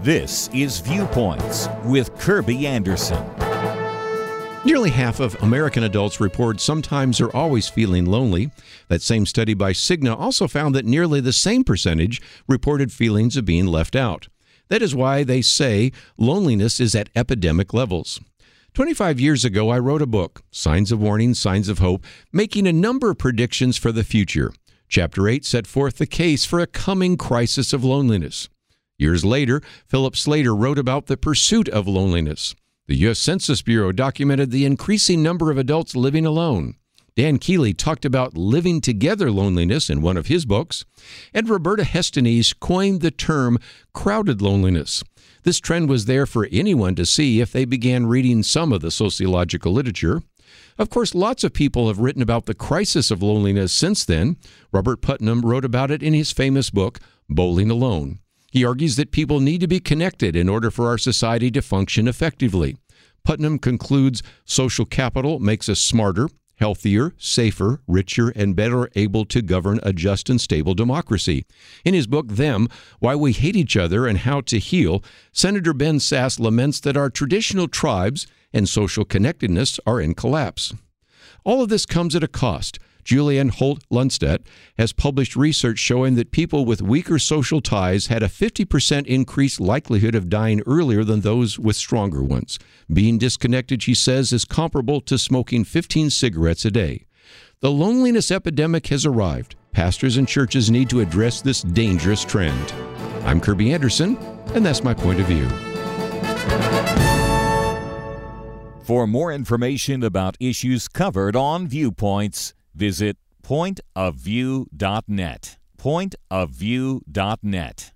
This is Viewpoints with Kirby Anderson. Nearly half of American adults report sometimes or always feeling lonely. That same study by Cigna also found that nearly the same percentage reported feelings of being left out. That is why they say loneliness is at epidemic levels. 25 years ago, I wrote a book, Signs of Warning, Signs of Hope, making a number of predictions for the future. Chapter 8 set forth the case for a coming crisis of loneliness. Years later, Philip Slater wrote about the pursuit of loneliness. The U.S. Census Bureau documented the increasing number of adults living alone. Dan Keeley talked about living together loneliness in one of his books. And Roberta Hestonese coined the term crowded loneliness. This trend was there for anyone to see if they began reading some of the sociological literature. Of course, lots of people have written about the crisis of loneliness since then. Robert Putnam wrote about it in his famous book, Bowling Alone. He argues that people need to be connected in order for our society to function effectively. Putnam concludes social capital makes us smarter, healthier, safer, richer, and better able to govern a just and stable democracy. In his book, Them, Why We Hate Each Other and How to Heal, Senator Ben Sasse laments that our traditional tribes and social connectedness are in collapse. All of this comes at a cost. Julianne Holt-Lunstad has published research showing that people with weaker social ties had a 50% increased likelihood of dying earlier than those with stronger ones. Being disconnected, she says, is comparable to smoking 15 cigarettes a day. The loneliness epidemic has arrived. Pastors and churches need to address this dangerous trend. I'm Kirby Anderson, and that's my point of view. For more information about issues covered on Viewpoints, visit pointofview.net. Pointofview.net.